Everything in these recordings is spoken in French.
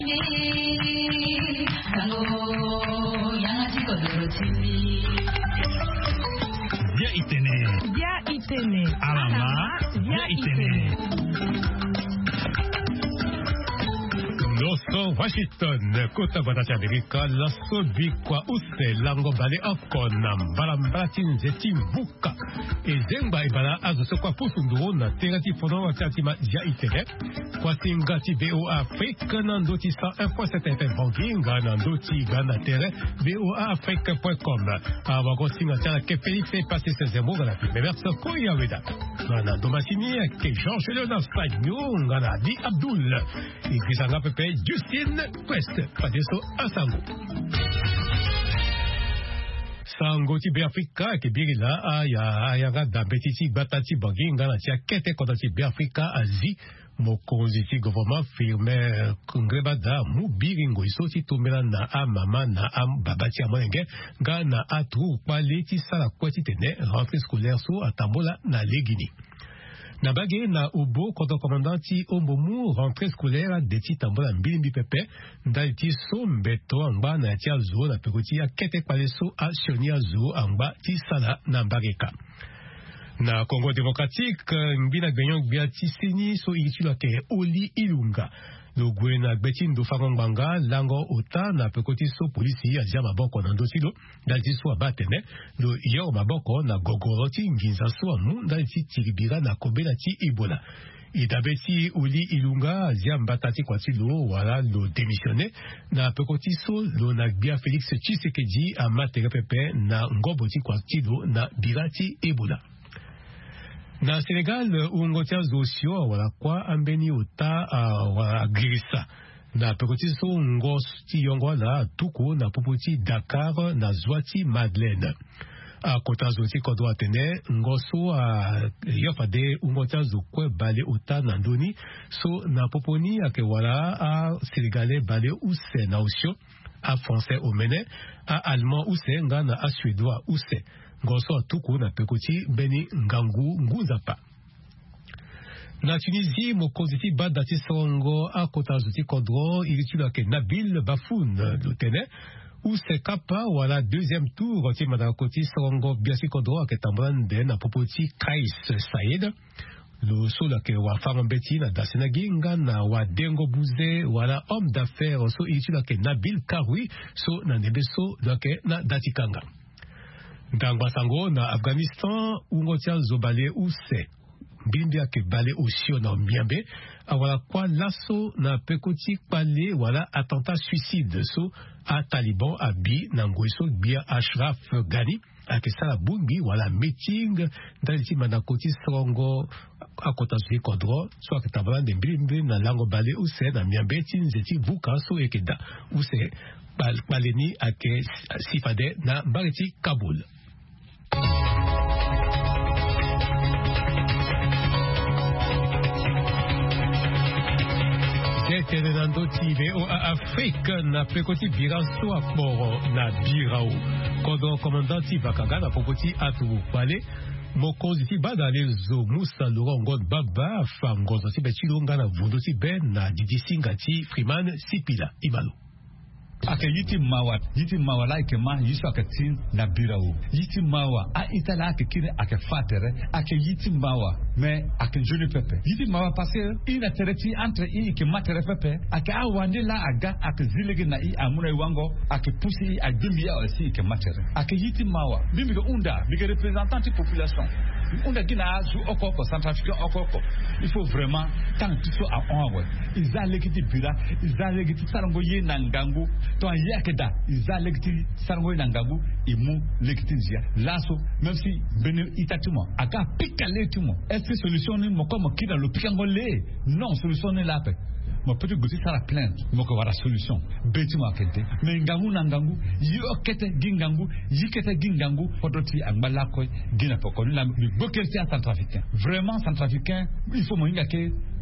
Dia itene. Alama. Dia itene. Loso Washington, Kota Batata Amerika, Lasso Bikwa Use, Lango Bale Akon, Balambratin Zetim Buka, et Zemba Ibala Azosokwa Pusundu, na Terati Fono, Tatima Dia Itene, Kwasingati BOA Afrique, Nandoti 101.7 FM Banginga, Nandoti Gana Terre, BOA Afrique.com, Avagosinga Tala Kefelife, passé ses mots dans la première version Koyaweda, Nando Massini, Ke Georges Leonard Fagnon, Gana Di Abdul, et Grisanga Pepe. Justine Quest, Padeso Asango. Sango Tibe Africa, ke birila ayaga da betiti batati banginga na tia kete kota Tibe Africa azi mokonzi gouvernement firme kungrebada mu biringo isoti tumela na mama na babati amonenge ga na atu paleti sala kweti tene rentrée scolaire so atambola na legini. Na bagé na obo koto commandant ombomu rentrée scolaire de ti tambola mbilimbi pepe ndaliti so mbeto amba na tia zo na pekoti ya kete paleso a sionia zo amba ti sala na mbageka. Na Congo démocratique mbina gbenyon bia ti seni so itula ke Oli Ilunga. Lo gwena gbetin do fagongbanga lango ota na pekoti so polisi ya jama boko na ndosilo dalti so abatene lo yo maboko na gogoroti nginza so amu dalti tiribira na kobela ti Ebola. Idabeti Oli Ilunga jamba tati kwa tilo wala lo démissionné na pekoti so lo na bia Félix Tshisekedi amatere pepe na ngoboti kwa tilo na birati Ebola. Na Sénégal, ungotia zosio wala kwa ambeni uta wala grisa. Na pekoti so ngosti yongo la tuku na popoti Dakar na Zwati Madeleine. A kota zoti kodo atene ngoso yofade ungotia zokwe bale uta na ndoni so na poponi ake wala a Sénégalais bale use na osio a français omene a allemand use nga na a suédois use. Ngoso tuku na pekoti beni ngangu nguzapa. Na Tunisie, mokonzi badati songo a kota zuti kodro ilitula ke Nabil Bafoun lutene ou se kapa wala deuxième tour ti madakoti songo biasi kodro ke tambrande na popoti Kais Saïd. Lo sola ke wa fama beti na dasena ginga na wa dengo buze wala homme d'affaires so ilitula ke Nabil Karoui so na nebeso doke na datikanga. Dangba sango na Afghanistan ungotia zobale use bimbia ke bale osio na miambe awala kwa lasso na pekoti pale wala attentat suicide so a Taliban abi na ngoiso bia Ashraf Ghani akesala bungi wala meeting daliti manakoti songo akota zui kodro so akitabala de mbimbe na lango bale use na miambe tinzeti vuka so ekeda use baleni ake sifade na bariti Kaboul. C'était le Nandoti VOA Afrique na pekoti biranso akboro na birao. Kodo komandanti bakaga na popoti atu pale. Mokozi ti badale zo musa lorongon baba fangozo ti bechilonga na vundo ti ben na didisinga ti Freeman Sipila Ibalo. Ake yiti mawa like ma yiso ake tin na birawo yiti mawa a itala ake kine ake fatere ake yiti mawa me ake joli pepe yiti mawa parce ina tereti entre i ke matere pepe ake awande la aga ake zilege na i amuna iwango ake pusi a dimia aussi ke matere ake yiti mawa bimi ke unda bige représentante population unda gina zu okoko centrafricain okoko il faut vraiment tant tout a onwe izalegiti bira izalegiti sarango ye na ngangu to yakeda izalegiti sarango na ngangu imu legitinzia laso même si bene itatimo aka pikaletimo est ce solution ni moko kida lo pikangole non solution ni lape mo peut goûter ça la plainte moko wala solution betimo akete mais ngangu na ngangu yokete gingangu yikete gingangu podoti angala ko gina poko la bokerti centrafricain vraiment centrafricain il faut moinga ke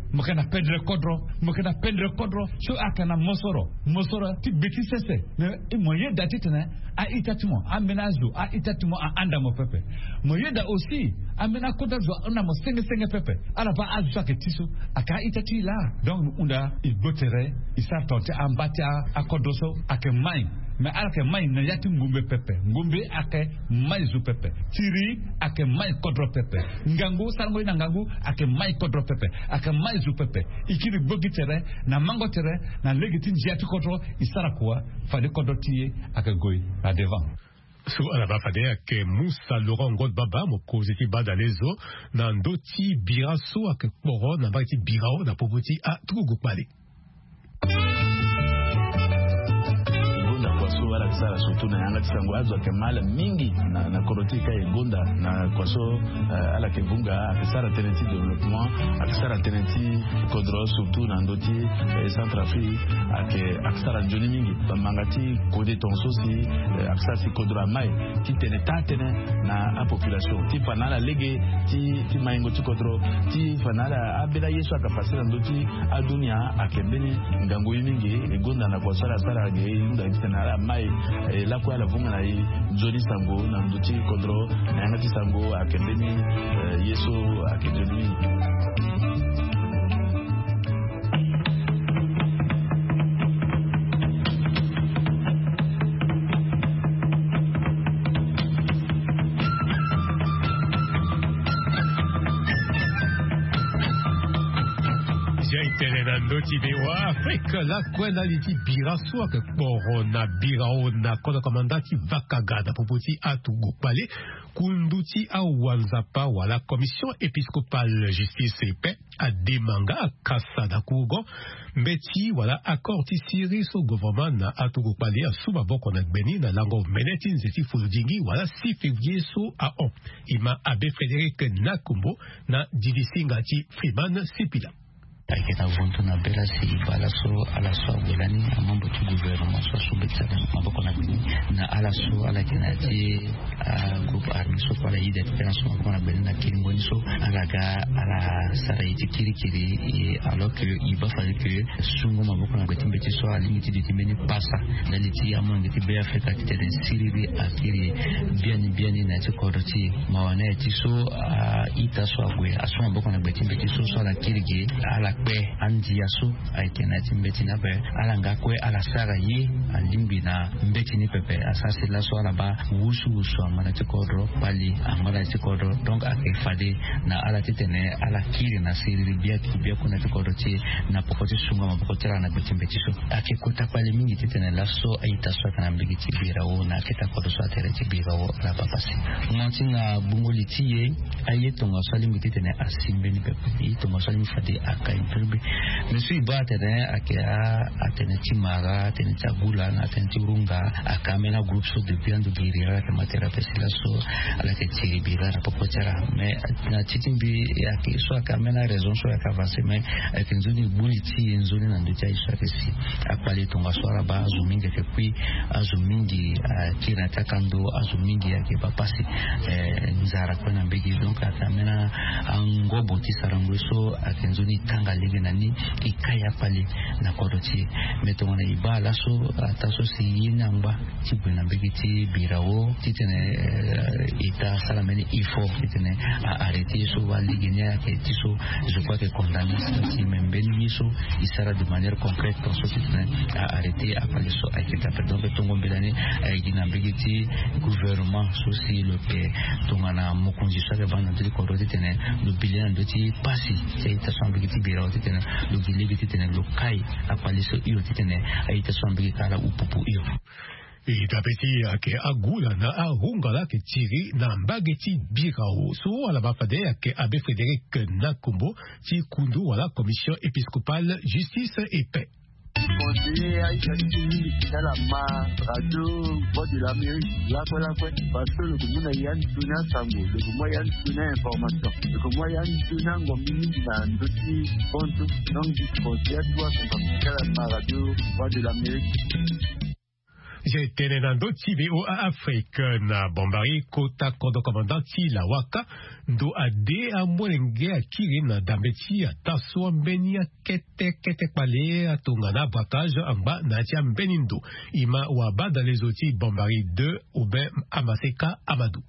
mokana pedre kodro so akana mosoro ti beti sese ne moye datitene a itatumo amenazo a itatumo a anda mo pepe moye da aussi amena kodazo ona mo senge pepe ala ba azu ke tiso aka itati la donc unda ibotere isartonte ambata akodoso ake mai mais alake mai na yati ngumbe pepe ngumbe ake mai zu pepe tiri ake mai kodro pepe ngangu sango na ngangu ake mai kodro pepe ake mai zu pepe ikiri bogitere na mango tere na legitin jati kodro isara kwa fade kodro tie ake goy à devant. So alaba fade ake Moussa Laurent God Baba mokozi ti badalezo na ndoti biraso ake poro na bati birao na popoti a Trugupale. Wala kisara surtout na yanga tisango azo ke mala mingi na korotika egonda na kwaso ala ke bunga kisara teneti développement kisara teneti kodro surtout na ndoti Centrafrique akisara joni mingi mangati kode tonso si akisasi kodro mai ti tenetane na a population ti fanala lege ti maingo ti kodro ti fanala abela yesu akapasira ndoti adunia akembeni ngango mingi egonda na kwaso ala sara ge nda tinala mai la kwa la vunga na Johnny Sango na mduti kodro na yangati Sango akendeni yeso akendeni Ndoti bewa Afrika la kwenda liti biraso ke corona birao na kona komandati vakagada popoti Atugupale kunduti awanzapa wala commission épiscopale justice et paix a demanga kasada kugo mbeti wala accord ti siri so gouvernement na Atugupale asuba boko na beni na lango meneti nzeti fuludingi wala 6 février so a on ima abe Frédéric Nakumbo na divisinga ti Freeman Sipila Aikena vuntu na bela si balaso alaso abelani amambo tu gouvernement so subetsa maboko na bini na alaso ala kenati groupe army so pala ide experience maboko na bini na kilingoni so alaga ala saraiti kirikiri alors que il va falloir que sungo maboko na beti so alimiti de timeni passa na liti amonde ti be Afrika ti den siriri akiri bien na ti koroti mawana ti so ita so agwe aso maboko na beti so la kirigi ala kwe andi yaso aikenati mbeti na be alanga kwe ala sara ye alimbi na mbeti ni pepe asasi la so ala ba wusu amana tikodro bali amana tikodro donc ake fade na ala titene ala kiri na siri bia kuna tikodro ti na pokoti sunga mabokotera na mbeti so ake kuta pale mingi titene la so aita so kana mbigi tibira o na kita kodo so atere tibira o la papasi mwantinga bungoli tiye ayetonga salimbi titene asimbe ni pepe itonga salimbi fade akai Monsieur Batere atene timara atene tabula na atene turunga akamena groupe so de bien de guerriera que matera pesila so ala que tiribira na popotera mais na titimbi yake so akamena raison so yakavase mais akinzuni buliti nzuni na ndocha iso akesi apale tonga so aba azumingi ke puis azumingi kira takando azumingi yake papasi nzara kona mbegi donc akamena angobo tisarango so akinzuni tanga lege nani ikaya pale na koroti metona ibala so ataso si yinamba tibuna begiti birawo titene ita salameni ifo titene arrêter so waligenya ke tiso je crois que condamné si membeni so isara de manière concrète pour so titene arrêter apale so aikita pardon betongo belani gina begiti gouvernement so si le pe tongana mokonzi so bana de koroti tene le bilan de ti pasi ita so begiti birawo titene lo gilegi titene lo kai apale so iyo titene aita so begiti kala upupu iyo itapeti ake agula na ahunga la ke tiri na mbageti birao so ala bafade ake abe Frédéric Nakumbo ti kundu wala commission épiscopale justice et paix. Conseiller Aïkati dans la radio Voix de l'Amérique, là parce que le Goumouya Yann Tuna Sango, le Goumouya Yann Tuna Information, le Goumouya Yann Tuna Ngomini dans dossier compte, donc du conseiller doit s'en la radio Voix de l'Amérique. J'étais dans d'autres TBO à Afrique, na Bombari, Kota, Kodo Commandant, la Waka, do ade a Molenge, a Kirina, Dambeti, a Tasso, Mbeni, a Kete Pale, a Tungana, Bratage, Amba, Natia, Mbenindo, Ima Waba, dans les outils Bombari 2, ou ben Amaseka, Amadou.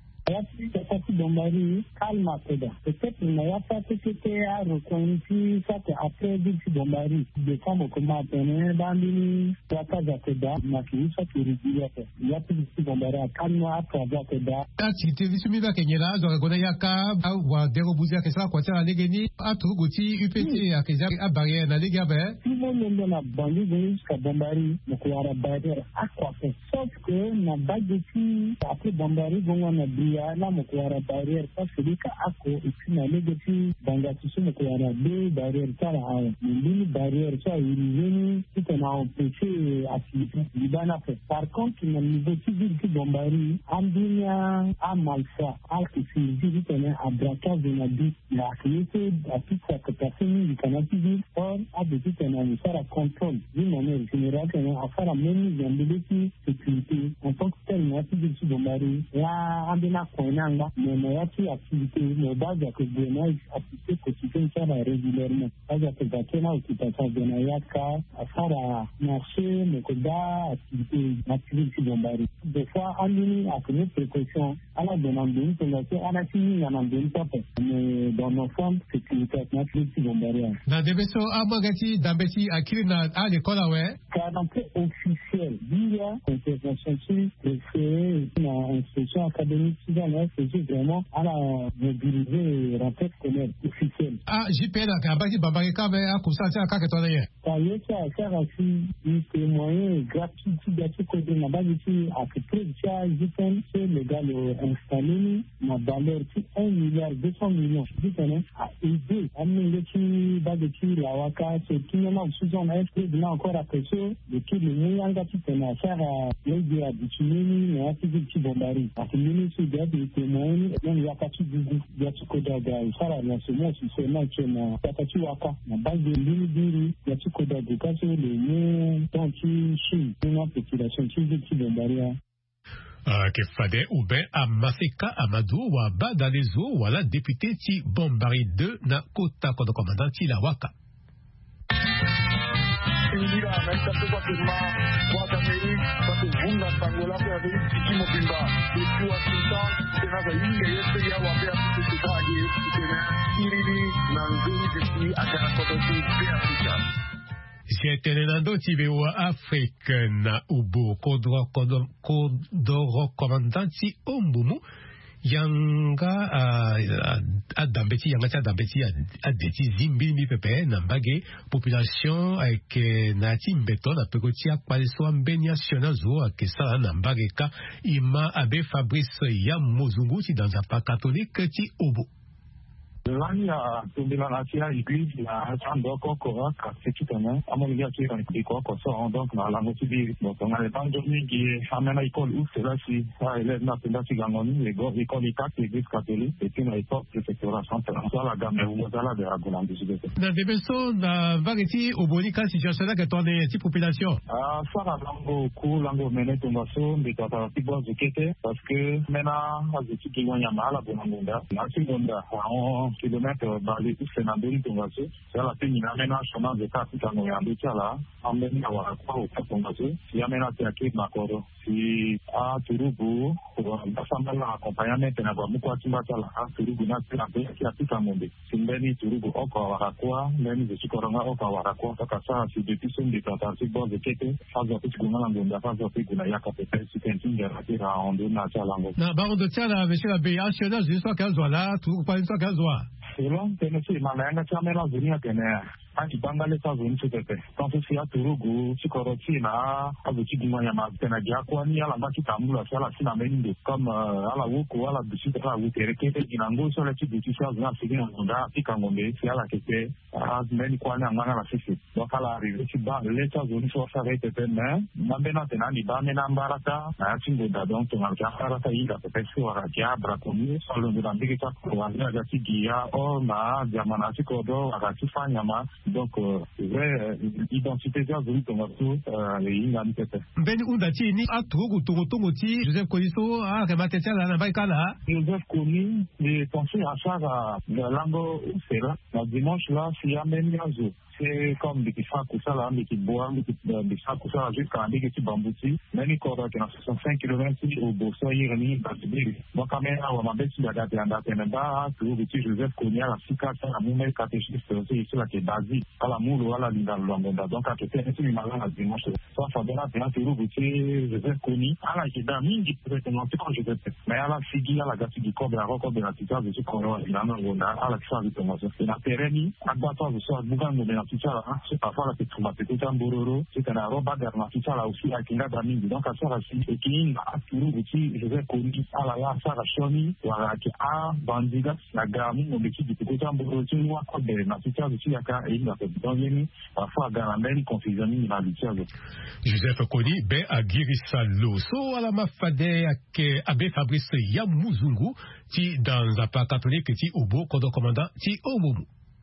Wakati Bombari calma toda. Peut-être qu'il n'y a pas tout été à reconnaître ça après Dixi Bombari. De comme comment tenir Bambini, Wakaza Toda, Maki, ça qui est régulier. Il y a plus de Bombari à calma après avoir Toda. Activité Visumiva Kenyala, Zoragonayaka, ou Derobuzia Kessa, Quatia, Legeni, Atruguti, UPT, Akeza, Abaria, Nalegabe. Tout le monde dans la bande jusqu'à Bombari, Mokuara Bader, à quoi faire. Sauf que, na Bageti, après Bombari, on a dit, la mokuara barrière parce que les cas ako et puis na négatif bangatisu mokuara deux barrières ça là une barrière ça il tout on a empêché activité libana fait par contre na niveau civil qui bombari ambinia amalfa alkisi dit on a abraka de nabi la créé à toute cette personne du canal civil or a de tout on a ça la contrôle d'une manière générale on a faire la même de sécurité en tant que tel na civil qui bombari la ambina Koinanga, mais activité, mais base à que Grenade activité quotidienne ça régulièrement. Base à que Bakena occupation de Nayaka, à faire à marché, mais que activité Bombari. Des fois, en ligne, à tenir précaution, à la demande d'une fondation, à la fini, à la demande mais dans nos formes, sécurité, activité Bombari. Dans des vaisseaux à Magati, Dambeti, à Kirina, à l'école, ouais. Calendrier officiel, il y a intervention sur le fait, une institution académique. C'est vraiment à la mobiliser rentrée scolaire officielle. Ah, JPL, à Baki Babarika, mais à Koussa, à Kakatoye. Ça y est, ça a fait aussi une témoin gratuit de côté de Nabagi, à peu près, JPL, c'est le gars installé, ma valeur, 1 milliard 200 millions. JPL a aidé, amené le Bagaki, la Waka, c'est tout le monde sous son esprit, de là encore après ça, de tout le moyen gâti qu'on a fait à l'aider à Bitumini, mais à Tibuti Bombari. À Tibuti, des témoins, même il y a pas de Yatukodaga, ça là, c'est moi aussi, c'est moi qui m'a Tatachi Waka, la base de l'Unidir, Yatukodaga, quand c'est le nom, tant qu'il chie, une population qui vit qui Bombaria. Que fade ou ben à Maseka Amadou ou à Badalezo ou à la députée Ti Bombari 2 na Kota Kodo Commandant Ti la Waka. Indira naitatu kwa kima kwa kameri kwa kuvunga tangola kwa vile kimo bimba kwa sultan tena za inge yetu ya wapea kututaje tena iridi na nzuri disi akana kwa pia pia. J'étais dans d'autres TBO Afrique na Ubo Kodoro Commandant Ti Ombumu. Yanga a Dambeti, Yanga Dambeti a Deti Zimbini Pepe, Nambage, population avec Nati Mbeton, a Pegotia, Paleso, Mbeniational Zo, a Kessa, Nambage, Ka, Ima, Abe Fabrice, Yamozungu, si dans un pas catholique, Ti Obo. L'année à Tombela Natia, l'église, la Sandoko, Kora, c'est tout un an. À mon avis, qui est dans les quoi, donc, dans la motivée. Donc, on a les temps de qui est à la école où c'est là, si ça élève là, c'est là, si Gangoni, les gars, l'école des quatre, l'église catholique, et puis, à l'époque, préfectorat central. Ça, la gamme, vous avez là, de la Golan de Sud-Est. Dans des personnes, dans Vareti, au Bonica, situation là, que tu as des petites populations. Ah, ça, la langue, cours, langue, mené, tombasso, mais tu as un petit bois de quête, parce que maintenant, les études qui vont y avoir, la Bonangonda, la Seconda, kilomètres bali usenambeli tungaso sala pini na mena chemin de carte kano ya mbichala amena wa kwa tungaso ya mena tiaki makoro si a turubu basambala accompagnement na kwa mukwa timbachala a turubu na tiambe ya tika mombe simbeni turubu oko warakwa ndani de chikoronga oko warakwa kaka saa si depuis son de tentative bon de kete fazo pikunga na ngonda fazo pikuna ya kapete si kentinga ratira ondo na chalango na baron de tiala monsieur la BH juste qu'elle soit là tout pas une fois qu'elle soit. Selon Tennessee, Malanga Chamela Zunia Kenya, Antibangale Sazun Supepe, Tantusia Turugu, Chikorotina, Abuchimaya, Tenagiakwani, Alamaki Tamula, Sala Sinamendo, comme à la Woko, à la Bishitra, with Ereke, Ginango, sur les Tibutisha, Signa, Pikangonde, Siala Kete, as many Kwana, Mana Sisi, Wakala, Richiba, Leta Zuni, Sosare, Tepen, Mambena Tenani, Bamena Barata, Achingo Dadon, Marata, Ida, Pepesu, Arakia, Bracomi, Solon de la Bigita, Kuanga, Gatigia, Kodo, na Diamanasi Kodo, Aratifa Nyama, donc identité de Zulu Tomato, Ben Undati ni Atogo Togotongoti, Joseph Koliso, Rematetia la Baikala. Joseph Koli, j'ai pensé à ça, la langue Ousela, la dimanche là, s'il y a même Yazo. C'est comme des sacs ou ça là, des bois, des sacs ou ça jusqu'à des petits bamboutis. Même il corps qui est à 65 km au Bosso, il est donc quand même, on m'a dit qu'il y a des andats, tout petit Joseph Konya, la Sika, la Moumel catéchiste, c'est ici là qui est basé à la Moule ou à la Linda Lambda. Donc à côté, c'est une malade à dimanche. Soit Fabien, c'est un tout petit Joseph Kony, à la Kidami, qui peut être non, c'est quand Joseph. Mais à la Figi, à la Gatti du corps, à la record de la Tita, je suis qu'on il a un Ronda, à la Kisa, c'est la Pérénie, à Bato, je suis à Bougan, c'est parfois la c'est tout un bororo, c'est un roba d'armatica là aussi à Kinga Dami, donc à ça aussi, et qui a toujours aussi, je vais connu à la Sarah Shoni, ou à la Bandiga, la Grammy, au métier du tout un bororo, tu vois, comme des matica aussi à Ka, et il a fait dans les parfois à Garamel, confusion, il a l'utilisé. Joseph Kony, ben à Girisalo, so à la Mafade, à Abbé Fabrice Yamuzungu, ti dans un pas catholique, ti Obo, commandant, ti Omomu.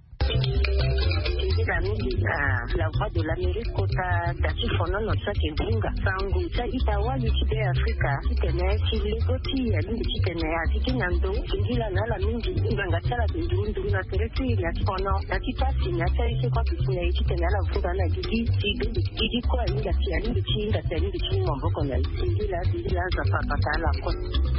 La voix de l'Amérique kota dati fono no sake bunga sangu ta itawa lichide Afrika kitene chilegoti ya lichitene atiki nando ingila na la mingi nganga tsala ndundu na teresi ya fono dati pasi na tsari kwa kisina kitene la vuga na gigi kwa inga tia ndi chinga tani ndi chinga mboko na ingila za papa la kwa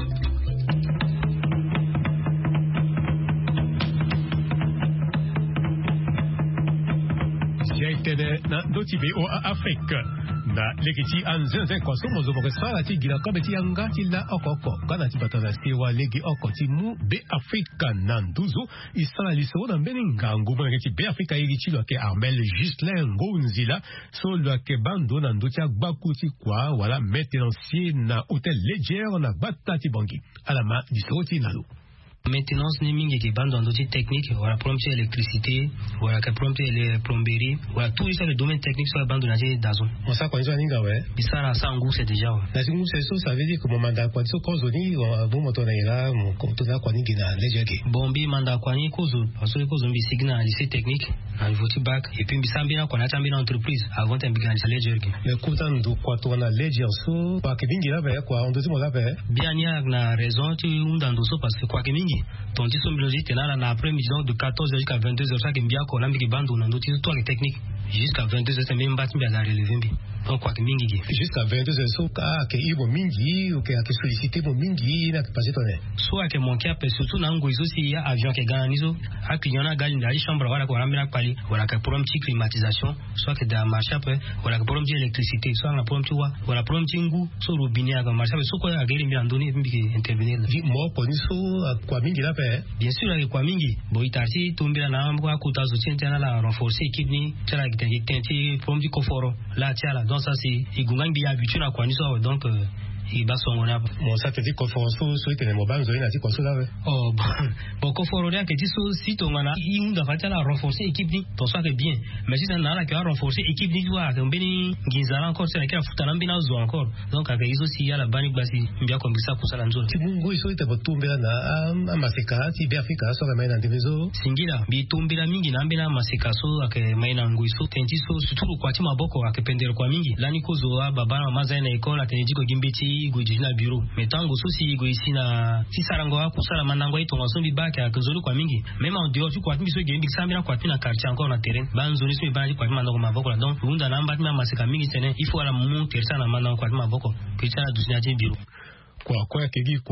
na dotibe o Afrique na legiti anzenze kwa somo zo bokesala ti gila kabeti anga ti la okoko kana ti batana sewa legi okoti mu be Afrika na nduzu isala liso na mbeni ngangu mwana ti be Afrika iri ti lo ke Armel Gislin Ngonzila so lo ke bando na ndotia gbakuti kwa wala maintenancier na hôtel Léger na batati bangi alama disoti lalo. Maintenance ni mingi qui bande dans d'autres techniques, voilà prompter l'électricité, voilà que prompter les plomberies, voilà tout ça le domaine technique sur la bande de la d'azon. On ça connaît ninga ouais. Ça là ça en goût c'est déjà. La singu c'est ça veut dire que mon mandat quoi so cause ni bon moto na ila mon comme tout ça quoi ni gina léger ke. Bombi mandat quoi ni cause parce que cause bi signal lycée technique, à niveau bac et puis bisambi na quoi na tambina entreprise avant un big léger ke. Mais content de quoi toi na léger so quoi que bingi là ben quoi on doit mo là ben. Bien y a na raison tu undando so parce que quoi que bingi ton disque biologique est là l'après-midi donc de 14h jusqu'à 22h ça qui bien qu'on a mis bande on a d'autres toi les techniques jusqu'à 22h c'est même battu bien la relever donc quoi que mingi jusqu'à 22h so que il bon mingi ou que solliciter bon mingi na passer tonner soit que mon cap surtout na ngoizo si ya avion que ganizo a client na gali na chambre voilà qu'on ramena pali voilà que pour un petit climatisation soit que dans marché après voilà que pour un petit électricité soit na pour un petit voilà pour un petit ngou so robinet à marché so quoi a gari mi andoni mi intervenir moi poniso quoi mingi là bien sûr avec quoi mingi boitarsi tombera na mwa kutazo tientana la renforcer équipe ni tala kitenti pour un petit confort là tiala donc ça c'est igungang bi habitué na kwa niso donc il va son honneur. Bon, ça te dit conférence sur les mobiles, on a dit quoi ça là. Oh, bon, conférence là que tu si ton ana, il doit faire la renforcer équipe ni, ton soit que bien. Mais si t'en as là qui a renforcer équipe ni, tu vois, on béni, Ginzala encore, c'est là qui a foutu un bénin zo encore. Donc avec ils aussi il y a la bani basi, bien comme ça pour ça la zone. Tu mungo ils sont été pour tomber là, à maseka, si bien Africa, ça va mener dans des réseaux. Singila, bi tomber là mingi na mbena maseka so avec maina nguiso, tenti so surtout kwa tima boko avec pendel kwa mingi. Là niko zo baba na mazaina école, atenedi ko gimbeti na bureau mais tango sosi go ici na si sarango kusala manango ito ngosombi baka kuzuru kwa mingi même en dehors tu kwa miso gembi sambira kwa pina quartier encore na terrain banzuri so bandi kwa manango maboko donc unda namba tima masika mingi tene il faut ala monter ça na manango kwa maboko kichana dusia je bureau quoi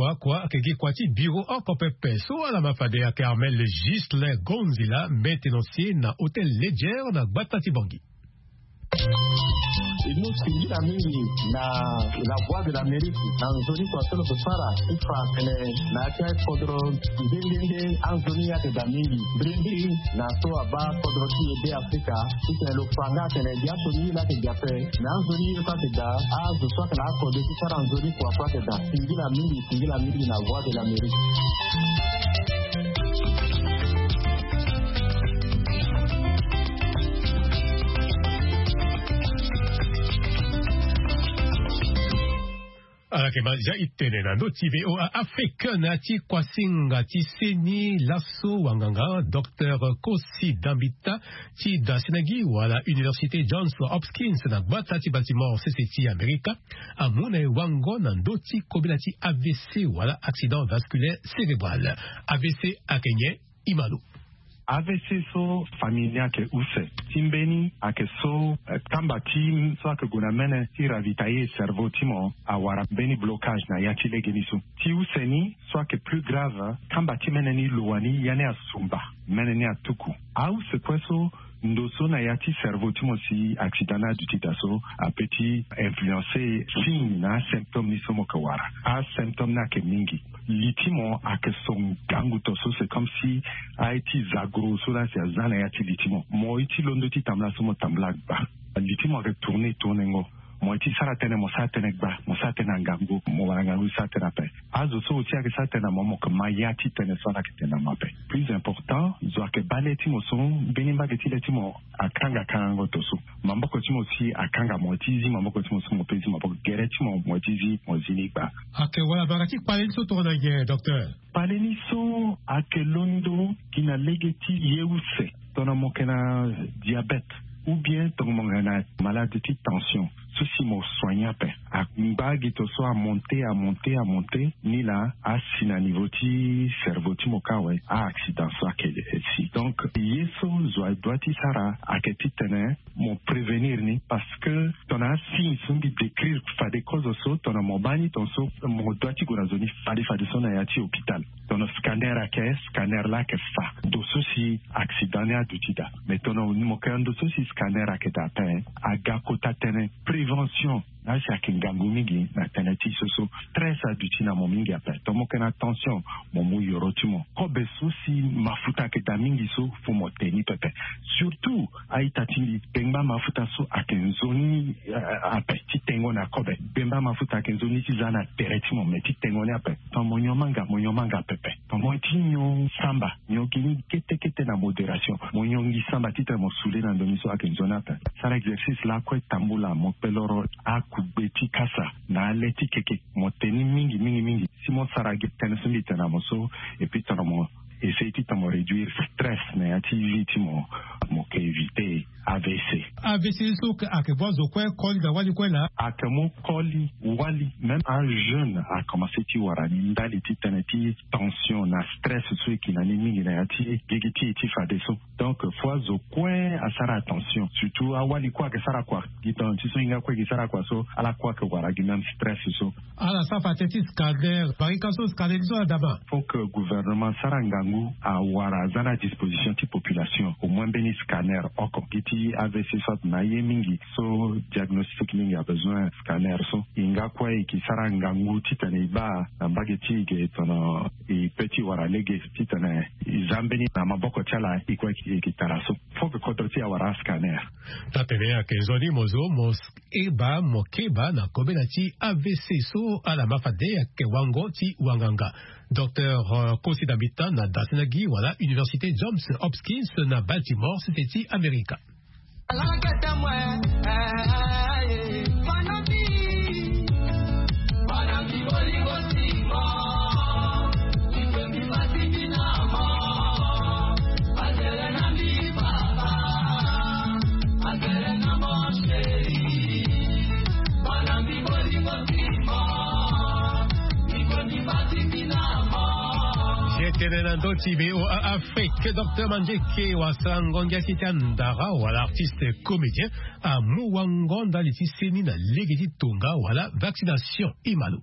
kegi quoi ti bureau encore pepe so ala mafade ya Carmel Gislin Ngonzila maintenancier na hôtel Léger na Batati Bangi. Et nous, c'est la mingi na la voix de l'Amérique. Dans zoni kwa solo kusara, ifa kene na kia kodro ndenge anzoni ya te da mingi. Brindi na so aba kodro ki ebe Afrika, ite lo fanga kene dia soni la ke diape. Na anzoni ya te da, azu so kena kodro ki sara anzoni kwa te da. Singi la mingi na voix de l'Amérique. Alakema ja itene na ndoti VOA Afrique na ti kwasinga ti seni lasso wanganga Dr. Kosi Dambita ti da Senagi wala Université Johns Hopkins na gbata ti Baltimore CCT America amune wango na ndoti kobila ti AVC wala accident vasculaire cérébral AVC akenye Imalo. AVC so familia ke use timbeni ake so kamba tim so ake gunamene ti ravitaye cerveau timo awara beni blocage na yati legenisu ti useni so ake plus grave kamba timene ni luwani yane asumba mene ni atuku au se kweso ndoso na yati cerveau timo si accident du titaso a petit influencer signe na symptôme ni somo kawara a symptôme na ke mingi litimo ake son gangu toso c'est comme si a été zagro so la c'est zana yati litimo mo iti londo ti tamla somo tambla ba litimo ake tourner ngo mo iti sara tene mo sa tene gba mo sa tene ngangu mo wangangu sa tene pe azo so ti ake sa tene mo ko mayati tene so na ke tene mape plus important zo ake baleti mo so beni ba ke ti letimo akanga kango toso mamboko ti mo si akanga mo tizi mamboko ti mo so mo pezi mamboko gereti mo tizi mo zini gba ake wala bagati pale so to na ge docteur pale ni so ake londo kina legeti yeuse tona mo kena diabète ou bien ton mongana malade de tension ceci mo soigna pe a mbagi to so a monter ni la a sina niveau ti cerveau ti mo kawe a accident so akele si donc yeso zo doiti sara aketi tene mo prévenir ni parce que ton a signe sont de décrire fa des causes so ton mo bani ton so mo doiti go zone fa de son ya ti hôpital ton scanner ake scanner la ke fa do ceci accident ya dutida mais ton mo kan do ceci scanner ake ta pe aga kota tene prévention na si akingangu mingi na teneti soso stress aduti na mo mingi ape tomo kena tension mo mu yorotimo kobe sosi mafuta ke da mingi so fo mo teni pepe surtout aita tindi pemba mafuta so akenzoni ape ti tengo na kobe pemba mafuta akenzoni ti zana tereti mo meti tengo ni ape tomo nyomanga pepe tomo tinyo samba nyogini kete na modération mo nyongi samba ti mo sule na ndoni so akenzoni ape sara exercice la ko tambula mo peloro kubeti kasa na aleti keke moteni mingi si mo saragi tenesumi tena moso et puis tono essayer de réduire stress na activité mo ke éviter AVC so que bozo quoi coli da wali quoi là akamo coli wali même un jeune a commencé ti warani ndali ti teneti tension na stress so qui na mingi na ti gigiti ti fa deso donc fois zo quoi à sara attention surtout a wali quoi que sara quoi giton ti so inga quoi que sara quoi so ala quoi que waragi même stress so ala sa fateti scanner barikaso scanner so d'abord faut que gouvernement sara ngangu a wara zana disposition ti population au moins beni scanner oko kiti AVC soit na yemingi so diagnostic mingi a besoin scanner so inga kwa ki sara ngangu titane ba mbageti ke tono e petit wara lege titane zambeni na maboko chala ikwa ki taraso faut que kontroti a wara scanner tatene a kezoni mozo mos eba mokeba na kobelati AVC so ala mafade ke wango ti wanganga Dr. Kosi Dambita na Dasenagi wala Université Johns Hopkins na Baltimore CCT America. Tenenando TV au Afrique, Dr. Manjeke Wasangonga Titandara ou l'artiste comédien à Mouwangonda liti seni na legeti tonga wala vaccination Imalo.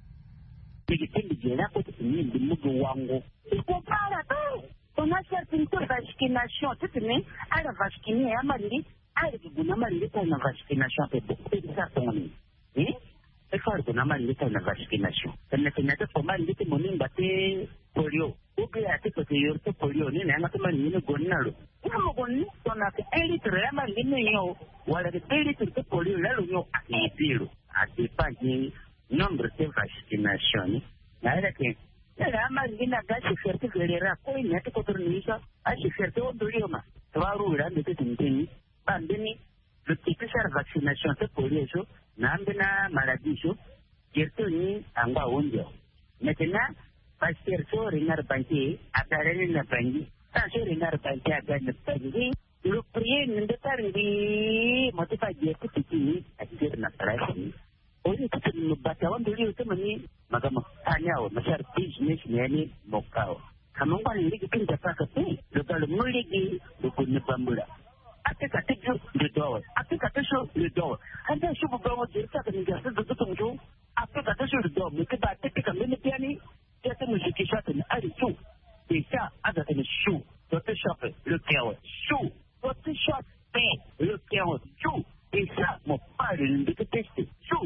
On a certaines vaccination, tu sais, à la vacciner à Mali, à la vaccination, c'est ça ton nom. E far ko naman lita na vaccination. Kana kinata ko man lita mo ning bate polio. Uke ate ko yorto polio ni na ko man ni gonnalo. Ko gonni to na ke elitre man ni yo wala ke elitre to polio la lo a pilo. A depende nombre de vaccination. Na era que era man ni na gashi ferte gelera ko ni ate ko tornisa a shi ferte o dolioma. Twaru ira de tintin. Bandeni le petit vaccination de polio na maladie Jertoni amba ondio. Maintenant, pasteur so rengar banki, akarene na banki. So rengar banki agar banki. Lu priye mendetar di motiva jertu tiki ajar na terasi. Oni kita membacawan dulu itu meni magam tanya masar business ni mokau. Kamu kan ini kita dapat kete. Lepas muligi dukun bambula. Apa kata tu le doa. Apa kata so le doa. Anda cuba bawa cerita ke negara tu. Apa kata so le doa. Mereka baca kami ni piani. Dia tu musik kisah tu ada tu. Bisa ada tu show. Photoshop le kau show. Photoshop pen le kau show. Bisa mau paling dekat test. Show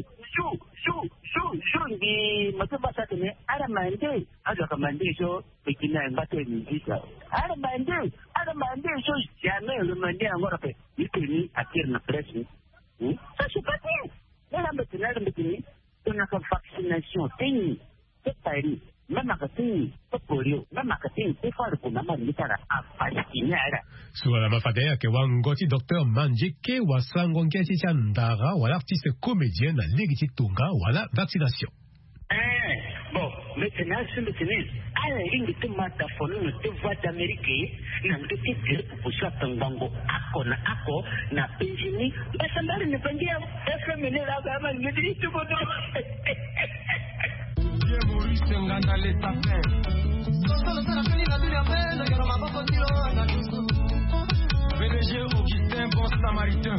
di macam bahasa tu ni ada mandi. Ada mandi so bikinan baca ni bisa. Ada mandi so jangan lu mandi angor apa. Itu ni akhir nak presi. So sepatutnya dalam begini kena vaksinasi tinggi. Tetapi memang tinggi polio, memang tinggi efar pun memang bicara apa ini ada. Suara mafadea ke wangoti Dr. Manjike wasangongke ci chandara wala artiste comédien na ligi tunga wala vaccination. Bon, maintenant c'est maintenant. Alors il te mata fono te voix d'Amérique, na ndeti dire pour ça tangango ako na penjini, basandari ne pendia, FM ne la gama ne dit tout bon. Dieu Maurice nganda les affaires. PDG Augustin Bon Samaritain.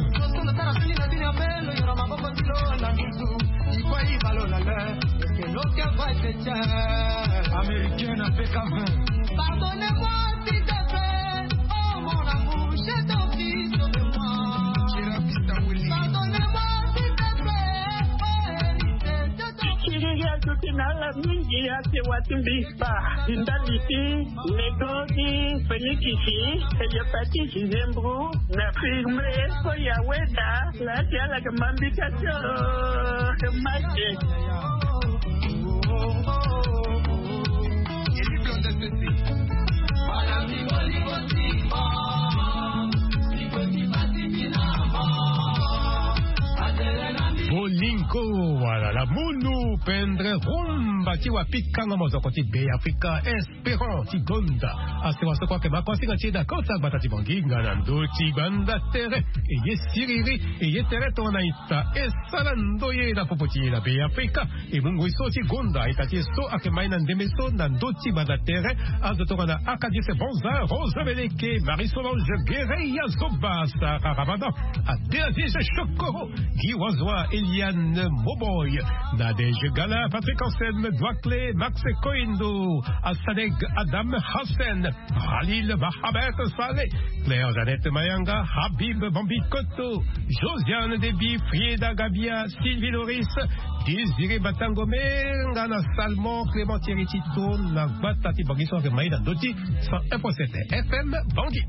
Américaine à PK20. Pardonnez-moi s'il te plaît. Oh mon amour, je t'en prie, sauve-moi. Pardonnez-moi s'il te plaît. Oh Élysée, je t'en prie. Kiriya tukinala mingi yake watu mbisa. Indaliti, negodi, fenikisi, hepatiti zembru, na firme, soya weda, la tiala kamambikacho, mache. Bolinko wala la munu pendre rumba ti wa pikanga mozoko ti be Afrika Esperant ti gonda asewa so kwa ke makosi ga ti da kota batati banginga na ndo ti banda tere e ye siriri e ye tere tona ita e salando ye da popoti la be Afrika e mungu iso ti gonda ita ti so ake maina ndemeso na ndo ti banda tere azoto na akadi se bonza rosa beleke Marie-Solange Guéreya Zobasa Karabada Adéaziz Chokoro Giwazwa Eliane Moboy Nadège Gala Patrick Anselme Douaclé Max Koindo Asadeg Adam Hassan Khalil Mahamet Saleh Claire Jeannette Mayanga Habib Bambikoto Josiane Déby Frieda Gabia Sylvie Loris Désiré Batangome Ngana Salmon Clémentine Tito La Batati Bangiso avec Maïda Doti 101.7 FM Bangui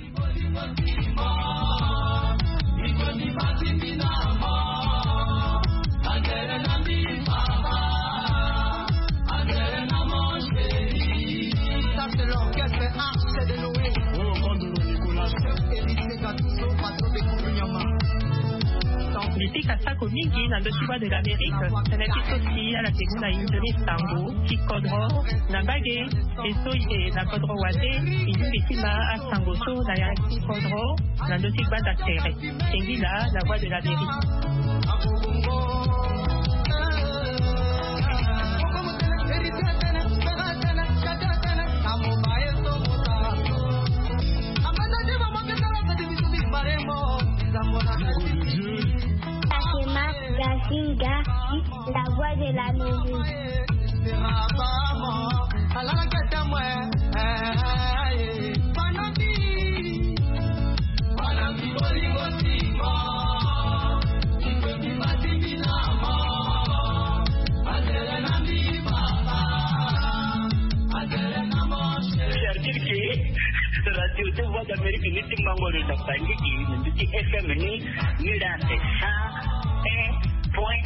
Depuis Kassako Mingi, dans le sud de l'Amérique, ça n'est aussi à la segunda Indonésie Tango, Kikodro, Nabagé, et Soye, Nakodro Wade, Indonésia, à Sangoso, Naya Kikodro, dans le sud d'Asteré. C'est là la voix de l'Amérique. Gazinga, la voix de la musique. Radio tu voix d'Amérique ni timbango de Tangi qui ni FM ni la ça point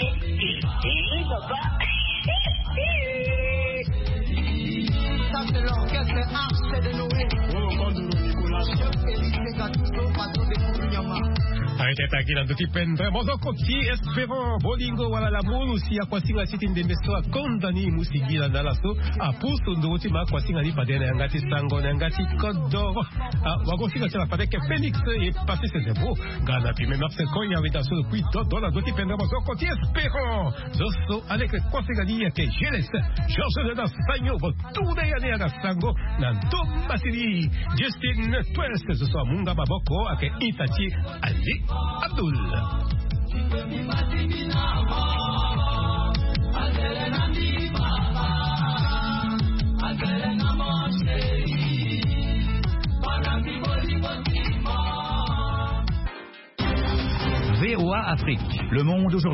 ça c'est l'orchestre Arche de Noé. Arrêtez Takila Ndoti Pendre Mozokoti Espérant Bolingo wala la musi ya kwasinga siti ndembeso akondani musigila nalaso apuso ndoti ma kwasinga ni padena ngati sango ngati kodoro wagosinga chala padeke Phoenix et passé ses débuts gana pime marse konya wita so kuito dola Ndoti Pendre Mozokoti Espérant zoso avec kwasinga ni ke jeles Georges de Nassanyo botude ya ne sango na ndombasiri Justin Twelve zoso munga baboko ake Itachi Ali Abdul. VOA Afrique. Le monde aujourd'hui.